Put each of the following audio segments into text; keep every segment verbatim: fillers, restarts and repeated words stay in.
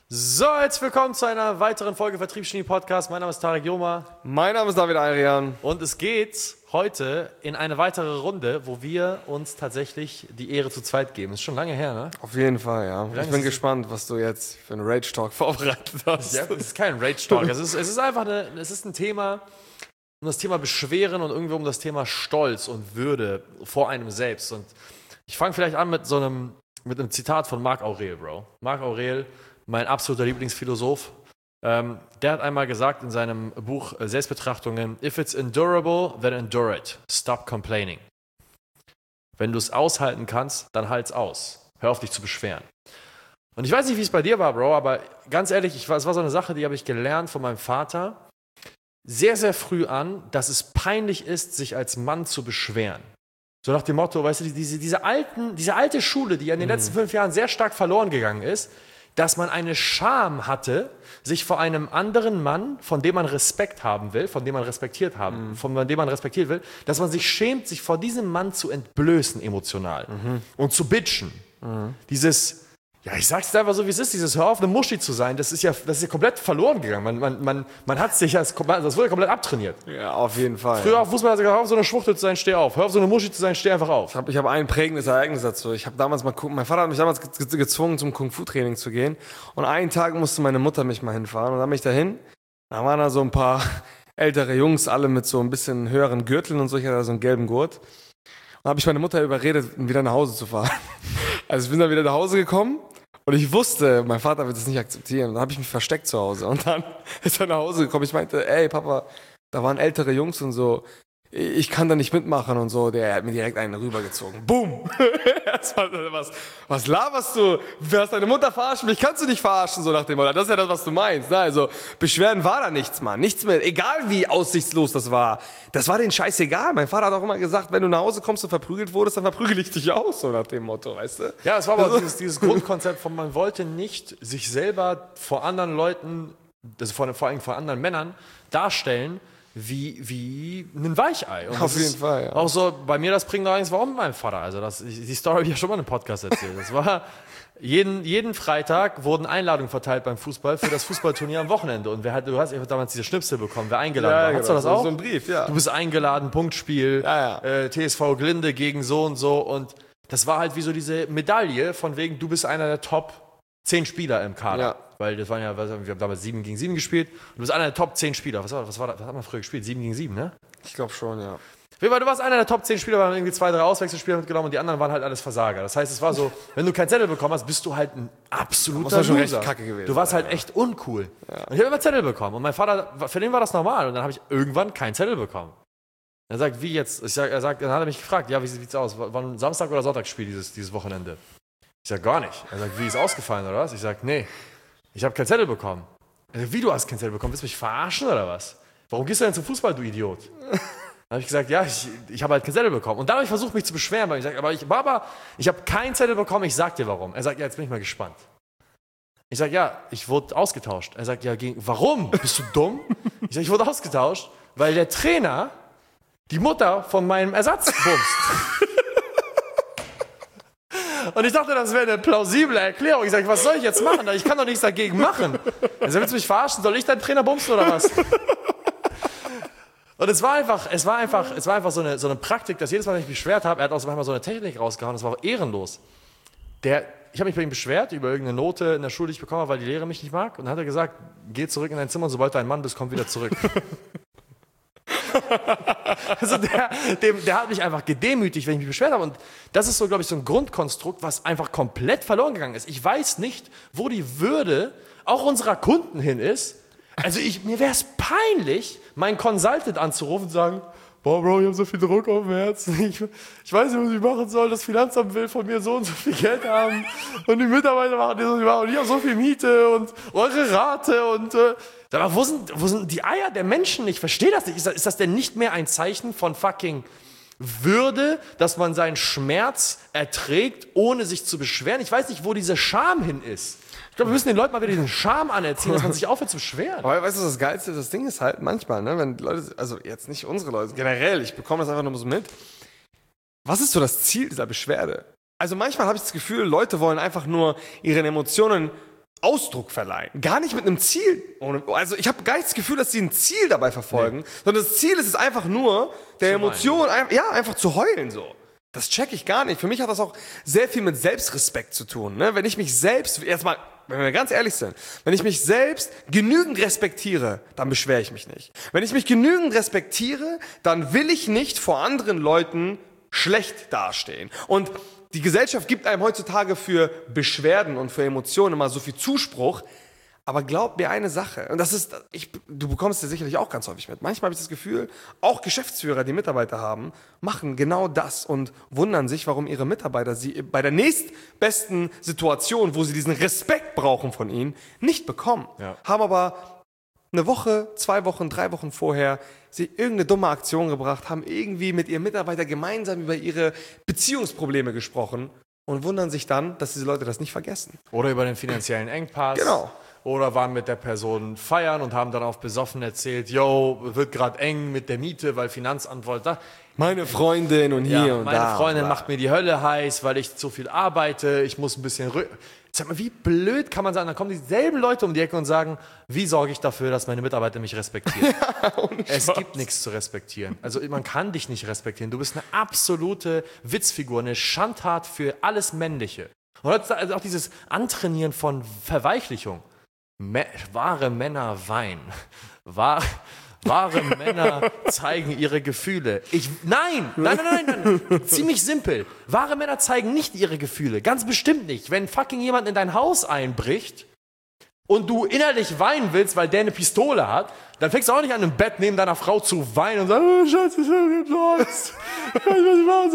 So, jetzt willkommen zu einer weiteren Folge Vertriebsgenie Podcast. Mein Name ist Tarek Joma. Mein Name ist David Ayrian. Und es geht heute in eine weitere Runde, wo wir uns tatsächlich die Ehre zu zweit geben. Ist schon lange her, ne? Auf jeden Fall, ja. Ich bin gespannt, was du jetzt für einen Rage-Talk vorbereitet hast. Ja, es ist kein Rage-Talk. es, ist, es ist einfach eine, es ist ein Thema, um das Thema Beschweren und irgendwie um das Thema Stolz und Würde vor einem selbst. Und ich fange vielleicht an mit so einem, mit einem Zitat von Marc Aurel, Bro. Marc Aurel, mein absoluter Lieblingsphilosoph, ähm, der hat einmal gesagt in seinem Buch äh, Selbstbetrachtungen, if it's endurable, then endure it. Stop complaining. Wenn du es aushalten kannst, dann halt's aus. Hör auf, dich zu beschweren. Und ich weiß nicht, wie es bei dir war, Bro, aber ganz ehrlich, ich, es war so eine Sache, die habe ich gelernt von meinem Vater sehr, sehr früh an, dass es peinlich ist, sich als Mann zu beschweren. So nach dem Motto, weißt du, diese, diese, alten, diese alte Schule, die in den mhm. letzten fünf Jahren sehr stark verloren gegangen ist, dass man eine Scham hatte, sich vor einem anderen Mann, von dem man Respekt haben will, von dem man respektiert haben, mhm. von dem man respektiert will, dass man sich schämt, sich vor diesem Mann zu entblößen emotional mhm. und zu bitchen. Mhm. Dieses, ja, ich sag's dir einfach so, wie es ist, dieses Hör auf, eine Muschi zu sein, das ist ja, das ist ja komplett verloren gegangen. Man, man, man, man hat sich, das, das wurde komplett abtrainiert. Ja, auf jeden Fall. Früher auf Fußball hat gesagt, hör auf, so eine Schwuchtel zu sein, steh auf. Hör auf, so eine Muschi zu sein, steh einfach auf. Ich habe ich hab ein prägendes Ereignis dazu. Ich habe damals mal, mein Vater hat mich damals gezwungen, zum Kung-Fu-Training zu gehen. Und einen Tag musste meine Mutter mich mal hinfahren. Und dann bin ich dahin. Da waren da so ein paar ältere Jungs, alle mit so ein bisschen höheren Gürteln und so. Ich hatte da so einen gelben Gurt. Und dann habe ich meine Mutter überredet, wieder nach Hause zu fahren. Also ich bin dann wieder nach Hause gekommen. Und ich wusste, mein Vater wird das nicht akzeptieren. Dann habe ich mich versteckt zu Hause. Und dann ist er nach Hause gekommen. Ich meinte, ey Papa, da waren ältere Jungs und so. Ich kann da nicht mitmachen und so. Der hat mir direkt einen rübergezogen. Boom! was, was laberst du? Du hast deine Mutter verarschen? Mich kannst du nicht verarschen, so nach dem Motto. Das ist ja das, was du meinst. Ne? Also Beschweren war da nichts, Mann. Nichts mehr. Egal wie aussichtslos das war. Das war denen scheißegal. Mein Vater hat auch immer gesagt, wenn du nach Hause kommst und verprügelt wurdest, dann verprügel ich dich aus, so nach dem Motto, weißt du? Ja, es war aber also, dieses, dieses Grundkonzept von, man wollte nicht sich selber vor anderen Leuten, also vor, vor allem vor anderen Männern, darstellen, wie, wie ein Weichei. Und auf jeden ist Fall, ja. Auch so, bei mir das bringt allerdings, warum mit meinem Vater? Also das, die Story habe ich ja schon mal in einem Podcast erzählt. Das war, jeden, jeden Freitag wurden Einladungen verteilt beim Fußball für das Fußballturnier am Wochenende. Und wer hat, du hast damals diese Schnipsel bekommen, wer eingeladen ja, war. Genau. Hast du das auch? So ein Brief, ja. Du bist eingeladen, Punktspiel, ja, ja. Äh, T S V Glinde gegen so und so. Und das war halt wie so diese Medaille von wegen, du bist einer der Top zehn Spieler im Kader. Ja. Weil das waren ja, wir haben damals sieben gegen sieben gespielt. Du bist einer der Top zehn Spieler. Was war, was war das? Was hat man früher gespielt? sieben gegen sieben, ne? Ich glaube schon, ja. Du warst einer der Top zehn Spieler, wir haben irgendwie zwei, drei Auswechselspieler mitgenommen und die anderen waren halt alles Versager. Das heißt, es war so, wenn du keinen Zettel bekommen hast, bist du halt ein absoluter schon Loser. Recht kacke gewesen. Du warst halt echt uncool. Ja. Und ich habe immer Zettel bekommen. Und mein Vater, für den war das normal. Und dann habe ich irgendwann keinen Zettel bekommen. Er sagt, wie jetzt? Ich sag, er sagt, dann hat er mich gefragt, ja, wie sieht's aus? War ein Samstag- oder Sonntagsspiel dieses, dieses Wochenende? Ich sag, gar nicht. Er sagt, wie, ist ausgefallen oder was? Ich sag, nee. Ich habe keinen Zettel bekommen. Sag, wie, du hast keinen Zettel bekommen? Willst du mich verarschen oder was? Warum gehst du denn zum Fußball, du Idiot? Dann habe ich gesagt, ja, ich, ich habe halt keinen Zettel bekommen. Und dann habe ich versucht, mich zu beschweren, weil ich sage, aber ich, Baba, ich habe keinen Zettel bekommen, ich sag dir warum. Er sagt, ja, jetzt bin ich mal gespannt. Ich sage, ja, ich wurde ausgetauscht. Er sagt, ja, gegen, warum? Bist du dumm? Ich sage, ich wurde ausgetauscht, weil der Trainer die Mutter von meinem Ersatz bumst. Und ich dachte, das wäre eine plausible Erklärung. Ich sage, was soll ich jetzt machen? Ich kann doch nichts dagegen machen. Also willst du mich verarschen? Soll ich deinen Trainer bumsen oder was? Und es war einfach, es war einfach, es war einfach so eine, so eine Praktik, dass jedes Mal, wenn ich mich beschwert habe, er hat auch manchmal so eine Technik rausgehauen, das war auch ehrenlos. Der, ich habe mich bei ihm beschwert über irgendeine Note in der Schule, die ich bekommen habe, weil die Lehrerin mich nicht mag. Und dann hat er gesagt, geh zurück in dein Zimmer und sobald du ein Mann bist, komm wieder zurück. Also der, dem, der hat mich einfach gedemütigt, wenn ich mich beschwert habe. Und das ist so, glaube ich, so ein Grundkonstrukt, was einfach komplett verloren gegangen ist. Ich weiß nicht, wo die Würde auch unserer Kunden hin ist. Also ich, mir wäre es peinlich, meinen Consultant anzurufen und zu sagen, boah, Bro, ich habe so viel Druck auf dem Herzen. Ich, ich weiß nicht, was ich machen soll. Das Finanzamt will von mir so und so viel Geld haben. Und die Mitarbeiter machen das und ich, und ich habe so viel Miete und eure Rate. Und äh, aber wo sind, wo sind die Eier der Menschen? Ich verstehe das nicht. Ist das, ist das denn nicht mehr ein Zeichen von fucking Würde, dass man seinen Schmerz erträgt, ohne sich zu beschweren? Ich weiß nicht, wo diese Scham hin ist. Ich glaube, wir müssen den Leuten mal wieder diesen Charme anerziehen, dass man sich aufhört zu beschweren. Aber weißt du, das Geilste, das Ding ist halt manchmal, ne, wenn Leute, also jetzt nicht unsere Leute, generell, ich bekomme das einfach nur so mit. Was ist so das Ziel dieser Beschwerde? Also manchmal habe ich das Gefühl, Leute wollen einfach nur ihren Emotionen Ausdruck verleihen. Gar nicht mit einem Ziel. Also ich habe gar nicht das Gefühl, dass sie ein Ziel dabei verfolgen, nee. sondern das Ziel ist es einfach nur, der zu Emotion, ein, ja, einfach zu heulen so. Das check ich gar nicht. Für mich hat das auch sehr viel mit Selbstrespekt zu tun. Ne? Wenn ich mich selbst, erstmal, wenn wir ganz ehrlich sind, wenn ich mich selbst genügend respektiere, dann beschwere ich mich nicht. Wenn ich mich genügend respektiere, dann will ich nicht vor anderen Leuten schlecht dastehen. Und die Gesellschaft gibt einem heutzutage für Beschwerden und für Emotionen immer so viel Zuspruch. Aber glaub mir eine Sache, und das ist, ich, du bekommst es sicherlich auch ganz häufig mit. Manchmal habe ich das Gefühl, auch Geschäftsführer, die Mitarbeiter haben, machen genau das und wundern sich, warum ihre Mitarbeiter sie bei der nächstbesten Situation, wo sie diesen Respekt brauchen von ihnen, nicht bekommen. Ja. Haben aber eine Woche, zwei Wochen, drei Wochen vorher sie irgendeine dumme Aktion gebracht, haben irgendwie mit ihren Mitarbeitern gemeinsam über ihre Beziehungsprobleme gesprochen und wundern sich dann, dass diese Leute das nicht vergessen. Oder über den finanziellen Engpass. Genau. Oder waren mit der Person feiern und haben dann auf besoffen erzählt, yo, wird gerade eng mit der Miete, weil Finanzamt wollte da. Meine Freundin und hier ja, und meine da. Meine Freundin macht mir die Hölle heiß, weil ich zu viel arbeite, ich muss ein bisschen... Rü- Sag mal, wie blöd kann man sein? Dann kommen dieselben Leute um die Ecke und sagen, wie sorge ich dafür, dass meine Mitarbeiter mich respektieren? Ja, es gibt nichts zu respektieren. Also man kann dich nicht respektieren. Du bist eine absolute Witzfigur, eine Schandtat für alles Männliche. Und also auch dieses Antrainieren von Verweichlichung. Me- wahre Männer weinen. Wahr, wahre Männer zeigen ihre Gefühle. Ich, nein, nein, nein, nein, nein. Ziemlich simpel. Wahre Männer zeigen nicht ihre Gefühle. Ganz bestimmt nicht. Wenn fucking jemand in dein Haus einbricht und du innerlich weinen willst, weil der eine Pistole hat, dann fängst du auch nicht an, im Bett neben deiner Frau zu weinen und sagst, oh, Schatz, ich hab Angst. Ich weiß nicht, was ich machen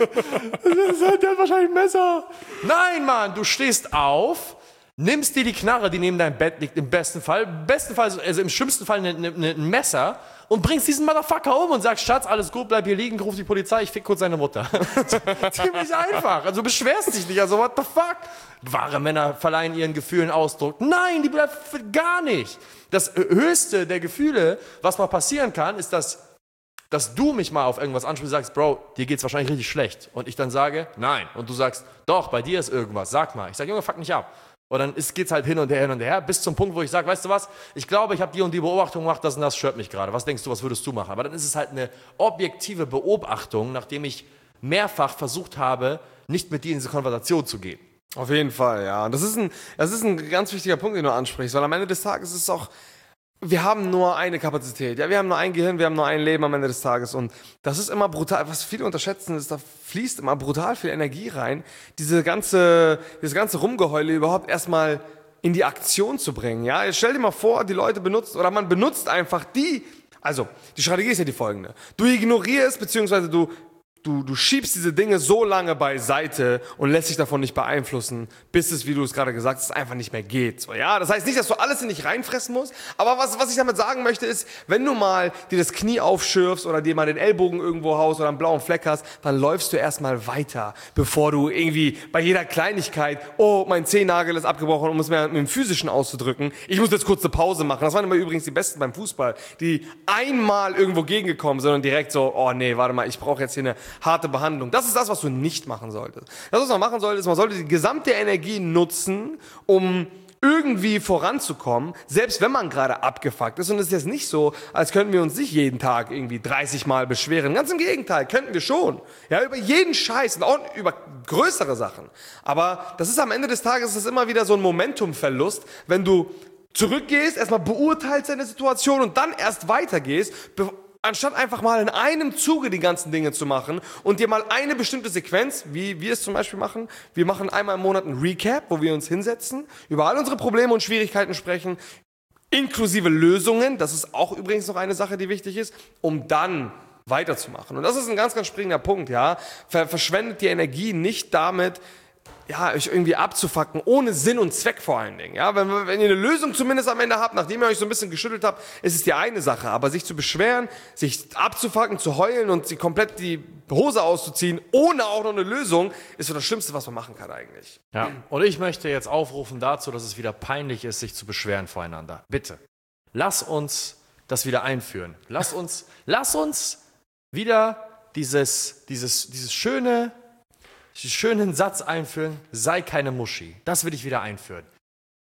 soll. Der hat wahrscheinlich ein Messer. Nein, Mann, du stehst auf, nimmst dir die Knarre, die neben deinem Bett liegt, im besten Fall, im besten Fall, also im schlimmsten Fall ein, ein, ein Messer und bringst diesen Motherfucker um und sagst, Schatz, alles gut, bleib hier liegen, ruf die Polizei, ich fick kurz seine Mutter. Ziemlich einfach. Also du beschwerst dich nicht, also what the fuck? Wahre Männer verleihen ihren Gefühlen Ausdruck. Nein, die bleiben gar nicht. Das höchste der Gefühle, was mal passieren kann, ist, dass dass du mich mal auf irgendwas ansprichst und sagst, Bro, dir geht's wahrscheinlich richtig schlecht. Und ich dann sage, nein. Und du sagst, doch, bei dir ist irgendwas, sag mal. Ich sage, Junge, fuck nicht ab. Und dann ist, geht's halt hin und her, hin und her, bis zum Punkt, wo ich sage, weißt du was, ich glaube, ich habe die und die Beobachtung gemacht, das und das stört mich gerade. Was denkst du, was würdest du machen? Aber dann ist es halt eine objektive Beobachtung, nachdem ich mehrfach versucht habe, nicht mit dir in diese Konversation zu gehen. Auf jeden Fall, ja. Und das ist ein, das ist ein ganz wichtiger Punkt, den du ansprichst, weil am Ende des Tages ist es auch, wir haben nur eine Kapazität, ja, wir haben nur ein Gehirn, wir haben nur ein Leben am Ende des Tages und das ist immer brutal, was viele unterschätzen, ist, da fließt immer brutal viel Energie rein, diese ganze, dieses ganze Rumgeheule überhaupt erstmal in die Aktion zu bringen, ja. Jetzt stell dir mal vor, die Leute benutzen, oder man benutzt einfach die, also, die Strategie ist ja die folgende, du ignorierst, beziehungsweise du Du, du schiebst diese Dinge so lange beiseite und lässt dich davon nicht beeinflussen, bis es, wie du es gerade gesagt hast, einfach nicht mehr geht. So, ja? Das heißt nicht, dass du alles in dich reinfressen musst, aber was, was ich damit sagen möchte ist, wenn du mal dir das Knie aufschürfst oder dir mal den Ellbogen irgendwo haust oder einen blauen Fleck hast, dann läufst du erstmal weiter, bevor du irgendwie bei jeder Kleinigkeit, oh, mein Zehennagel ist abgebrochen, um es mehr mit dem Physischen auszudrücken, ich muss jetzt kurz eine Pause machen. Das waren immer übrigens die Besten beim Fußball, die einmal irgendwo gegengekommen sind und direkt so, oh nee, warte mal, ich brauche jetzt hier eine harte Behandlung. Das ist das, was du nicht machen solltest. Das, was man machen sollte, ist, man sollte die gesamte Energie nutzen, um irgendwie voranzukommen, selbst wenn man gerade abgefuckt ist. Und es ist jetzt nicht so, als könnten wir uns nicht jeden Tag irgendwie dreißig Mal beschweren. Ganz im Gegenteil, könnten wir schon. Ja, über jeden Scheiß und auch über größere Sachen. Aber das ist am Ende des Tages das ist immer wieder so ein Momentumverlust, wenn du zurückgehst, erstmal beurteilst deine Situation und dann erst weitergehst, anstatt einfach mal in einem Zuge die ganzen Dinge zu machen und dir mal eine bestimmte Sequenz, wie wir es zum Beispiel machen, wir machen einmal im Monat ein Recap, wo wir uns hinsetzen, über all unsere Probleme und Schwierigkeiten sprechen, inklusive Lösungen, das ist auch übrigens noch eine Sache, die wichtig ist, um dann weiterzumachen. Und das ist ein ganz, ganz springender Punkt, ja. Ver- verschwendet die Energie nicht damit, ja, euch irgendwie abzufacken, ohne Sinn und Zweck vor allen Dingen. Ja, wenn, wenn ihr eine Lösung zumindest am Ende habt, nachdem ihr euch so ein bisschen geschüttelt habt, ist es die eine Sache. Aber sich zu beschweren, sich abzufacken, zu heulen und sie komplett die Hose auszuziehen, ohne auch noch eine Lösung, ist so das Schlimmste, was man machen kann eigentlich. Ja, und ich möchte jetzt aufrufen dazu, dass es wieder peinlich ist, sich zu beschweren voreinander. Bitte, lass uns das wieder einführen. Lass uns, lass uns wieder dieses, dieses, dieses schöne, schönen Satz einführen, sei keine Muschi. Das will ich wieder einführen.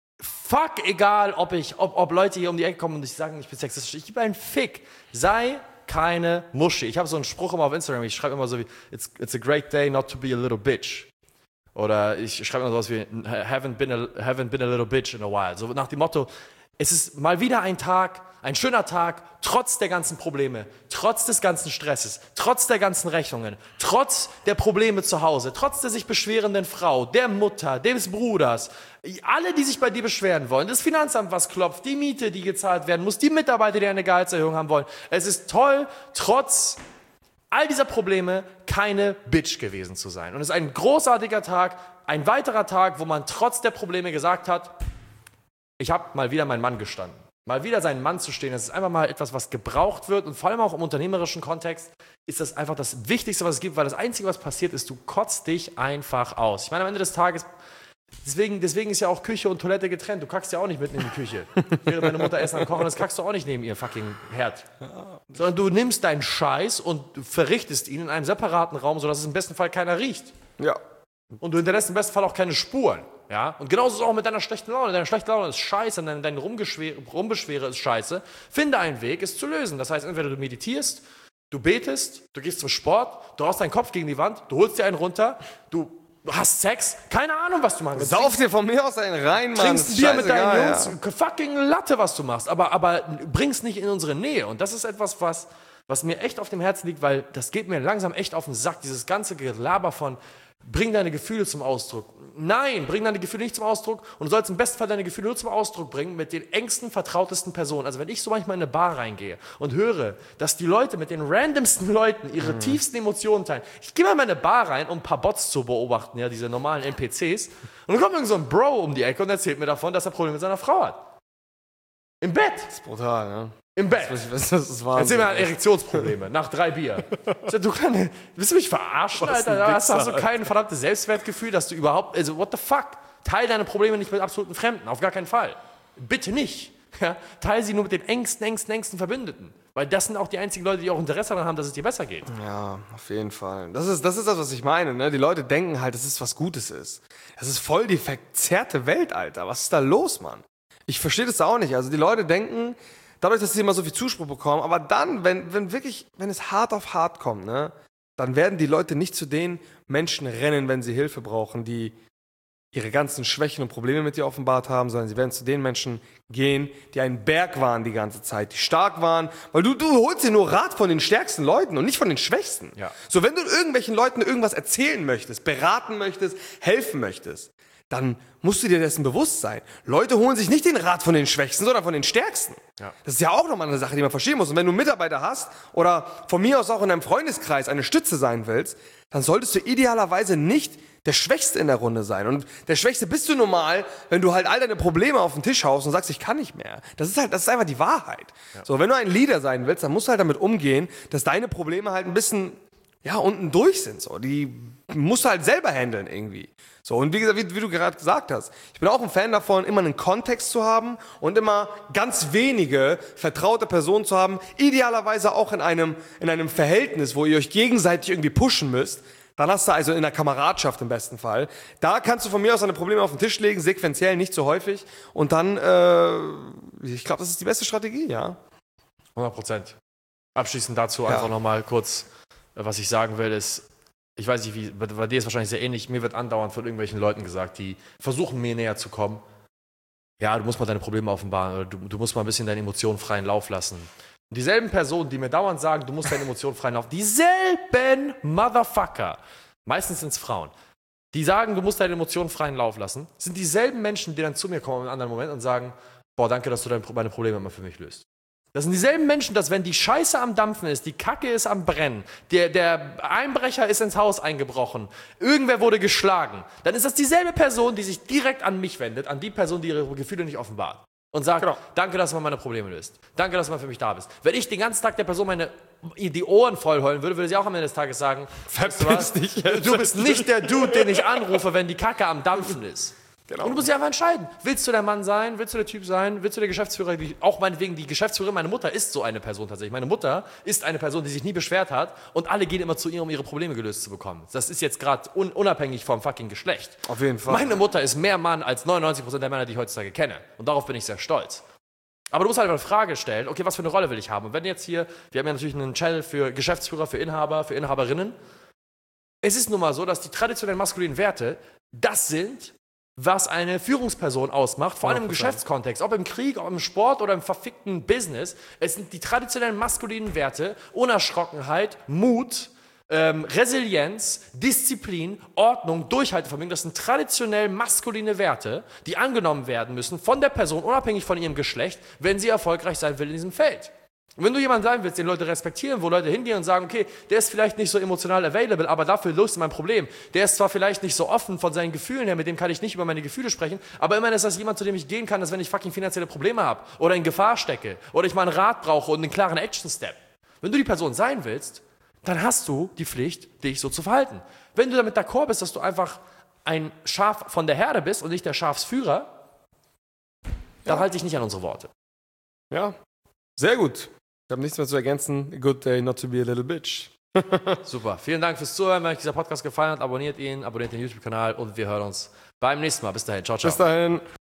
fuck, egal, ob ich, ob, ob Leute hier um die Ecke kommen und ich sagen, ich bin sexistisch. Ich gebe einen Fick. Sei keine Muschi. Ich habe so einen Spruch immer auf Instagram, ich schreibe immer so wie, it's, it's a great day not to be a little bitch. Oder ich schreibe immer sowas wie, haven't been, a, haven't been a little bitch in a while. So nach dem Motto, es ist mal wieder ein Tag, ein schöner Tag, trotz der ganzen Probleme, trotz des ganzen Stresses, trotz der ganzen Rechnungen, trotz der Probleme zu Hause, trotz der sich beschwerenden Frau, der Mutter, des Bruders, alle, die sich bei dir beschweren wollen, das Finanzamt, was klopft, die Miete, die gezahlt werden muss, die Mitarbeiter, die eine Gehaltserhöhung haben wollen. Es ist toll, trotz all dieser Probleme keine Bitch gewesen zu sein. Und es ist ein großartiger Tag, ein weiterer Tag, wo man trotz der Probleme gesagt hat, ich habe mal wieder meinen Mann gestanden. Mal wieder seinen Mann zu stehen, das ist einfach mal etwas, was gebraucht wird und vor allem auch im unternehmerischen Kontext ist das einfach das Wichtigste, was es gibt, weil das Einzige, was passiert ist, du kotzt dich einfach aus. Ich meine, am Ende des Tages, deswegen, deswegen ist ja auch Küche und Toilette getrennt. Du kackst ja auch nicht mitten in die Küche. Während deine Mutter Essen am Kochen ist, kackst du auch nicht neben ihr fucking Herd. Sondern du nimmst deinen Scheiß und verrichtest ihn in einem separaten Raum, sodass es im besten Fall keiner riecht. Ja. Und du hinterlässt im besten Fall auch keine Spuren. Ja? Und genauso ist es auch mit deiner schlechten Laune. Deine schlechte Laune ist scheiße, dein, dein Rumbeschwere ist scheiße. Finde einen Weg, es zu lösen. Das heißt, entweder du meditierst, du betest, du gehst zum Sport, du haust deinen Kopf gegen die Wand, du holst dir einen runter, du hast Sex, keine Ahnung, was du machst. Sauf dir von mir aus einen rein, Mann. Trinkst ein Bier mit deinen Jungs, ja. Fucking Latte, was du machst. Aber, aber bring's nicht in unsere Nähe. Und das ist etwas, was, was mir echt auf dem Herzen liegt, weil das geht mir langsam echt auf den Sack. Dieses ganze Gelaber von bring deine Gefühle zum Ausdruck. Nein, bring deine Gefühle nicht zum Ausdruck und du sollst im besten Fall deine Gefühle nur zum Ausdruck bringen mit den engsten, vertrautesten Personen. Also wenn ich so manchmal in eine Bar reingehe und höre, dass die Leute mit den randomsten Leuten ihre mhm. tiefsten Emotionen teilen. Ich gehe mal in eine Bar rein, um ein paar Bots zu beobachten, ja, diese normalen N P Cs. Und dann kommt irgend so ein Bro um die Ecke und erzählt mir davon, dass er Probleme mit seiner Frau hat. Im Bett. Das ist brutal, ne? Im Bett. Das ist, das ist Wahnsinn. Erzähl mir Erektionsprobleme nach drei Bier. Du kann, willst du mich verarschen, Alter? Da hast, hast du kein verdammtes Selbstwertgefühl, dass du überhaupt, also what the fuck? Teil deine Probleme nicht mit absoluten Fremden, auf gar keinen Fall. Bitte nicht. Ja? Teil sie nur mit den engsten, engsten, engsten Verbündeten. Weil das sind auch die einzigen Leute, die auch Interesse daran haben, dass es dir besser geht. Ja, auf jeden Fall. Das ist das, ist das was ich meine. Ne? Die Leute denken halt, dass es was Gutes ist. Das ist voll die verzerrte Welt, Alter. Was ist da los, Mann? Ich verstehe das auch nicht. Also die Leute denken, dadurch, dass sie immer so viel Zuspruch bekommen, aber dann, wenn, wenn wirklich, wenn es hart auf hart kommt, ne, dann werden die Leute nicht zu den Menschen rennen, wenn sie Hilfe brauchen, die ihre ganzen Schwächen und Probleme mit dir offenbart haben, sondern sie werden zu den Menschen gehen, die ein Berg waren die ganze Zeit, die stark waren, weil du, du holst dir nur Rat von den stärksten Leuten und nicht von den Schwächsten. Ja. So, wenn du irgendwelchen Leuten irgendwas erzählen möchtest, beraten möchtest, helfen möchtest, dann musst du dir dessen bewusst sein. Leute holen sich nicht den Rat von den Schwächsten, sondern von den Stärksten. Ja. Das ist ja auch nochmal eine Sache, die man verstehen muss. Und wenn du Mitarbeiter hast oder von mir aus auch in deinem Freundeskreis eine Stütze sein willst, dann solltest du idealerweise nicht der Schwächste in der Runde sein. Und der Schwächste bist du normal, wenn du halt all deine Probleme auf den Tisch haust und sagst, ich kann nicht mehr. Das ist halt, das ist einfach die Wahrheit. Ja. So, wenn du ein Leader sein willst, dann musst du halt damit umgehen, dass deine Probleme halt ein bisschen, ja, unten durch sind. So, die musst du halt selber handeln irgendwie. So, und wie gesagt, wie, wie du gerade gesagt hast, ich bin auch ein Fan davon, immer einen Kontext zu haben und immer ganz wenige vertraute Personen zu haben, idealerweise auch in einem, in einem Verhältnis, wo ihr euch gegenseitig irgendwie pushen müsst. Dann hast du also in der Kameradschaft im besten Fall. Da kannst du von mir aus deine Probleme auf den Tisch legen, sequenziell, nicht so häufig. Und dann, äh, ich glaube, das ist die beste Strategie, ja. hundert Prozent. Abschließend dazu ja. einfach nochmal kurz, was ich sagen will, ist, ich weiß nicht, wie, bei dir ist wahrscheinlich sehr ähnlich, mir wird andauernd von irgendwelchen Leuten gesagt, die versuchen, mir näher zu kommen. Ja, du musst mal deine Probleme offenbaren oder du, du musst mal ein bisschen deine Emotionen freien Lauf lassen. Und dieselben Personen, die mir dauernd sagen, du musst deine Emotionen freien Lauf, dieselben Motherfucker, meistens sind es Frauen, die sagen, du musst deine Emotionen freien Lauf lassen, sind dieselben Menschen, die dann zu mir kommen im anderen Moment und sagen, boah, danke, dass du deine, meine Probleme immer für mich löst. Das sind dieselben Menschen, dass wenn die Scheiße am Dampfen ist, die Kacke ist am Brennen, der, der Einbrecher ist ins Haus eingebrochen, irgendwer wurde geschlagen, dann ist das dieselbe Person, die sich direkt an mich wendet, an die Person, die ihre Gefühle nicht offenbart. Und sagt, genau. Danke, dass du meine Probleme löst. Danke, dass du mal für mich da bist. Wenn ich den ganzen Tag der Person meine, die Ohren voll heulen würde, würde sie auch am Ende des Tages sagen, verpiss dich jetzt. Du bist nicht der Dude, den ich anrufe, wenn die Kacke am Dampfen ist. Genau. Und du musst dich einfach entscheiden. Willst du der Mann sein? Willst du der Typ sein? Willst du der Geschäftsführer? Die, auch meinetwegen die Geschäftsführerin, meine Mutter ist so eine Person tatsächlich. Meine Mutter ist eine Person, die sich nie beschwert hat und alle gehen immer zu ihr, um ihre Probleme gelöst zu bekommen. Das ist jetzt gerade un, unabhängig vom fucking Geschlecht. Auf jeden Fall. Meine Mutter ist mehr Mann als neunundneunzig Prozent der Männer, die ich heutzutage kenne. Und darauf bin ich sehr stolz. Aber du musst halt eine Frage stellen, okay, was für eine Rolle will ich haben? Und wenn jetzt hier, wir haben ja natürlich einen Channel für Geschäftsführer, für Inhaber, für Inhaberinnen. Es ist nun mal so, dass die traditionellen maskulinen Werte das sind, was eine Führungsperson ausmacht, vor allem im Geschäftskontext, ob im Krieg, ob im Sport oder im verfickten Business. Es sind die traditionellen maskulinen Werte, Unerschrockenheit, Mut, ähm, Resilienz, Disziplin, Ordnung, Durchhaltevermögen. Das sind traditionell maskuline Werte, die angenommen werden müssen von der Person, unabhängig von ihrem Geschlecht, wenn sie erfolgreich sein will in diesem Feld. Und wenn du jemand sein willst, den Leute respektieren, wo Leute hingehen und sagen, okay, der ist vielleicht nicht so emotional available, aber dafür löst er mein Problem. Der ist zwar vielleicht nicht so offen von seinen Gefühlen her, mit dem kann ich nicht über meine Gefühle sprechen, aber immerhin ist das jemand, zu dem ich gehen kann, dass wenn ich fucking finanzielle Probleme habe oder in Gefahr stecke oder ich mal einen Rat brauche und einen klaren Action-Step. Wenn du die Person sein willst, dann hast du die Pflicht, dich so zu verhalten. Wenn du damit d'accord bist, dass du einfach ein Schaf von der Herde bist und nicht der Schafsführer, dann Ja. halte ich nicht an unsere Worte. Ja, sehr gut. Ich habe nichts mehr zu ergänzen. Good day not to be a little bitch. Super. Vielen Dank fürs Zuhören. Wenn euch dieser Podcast gefallen hat, abonniert ihn, abonniert den YouTube-Kanal und wir hören uns beim nächsten Mal. Bis dahin. Ciao, ciao. Bis dahin.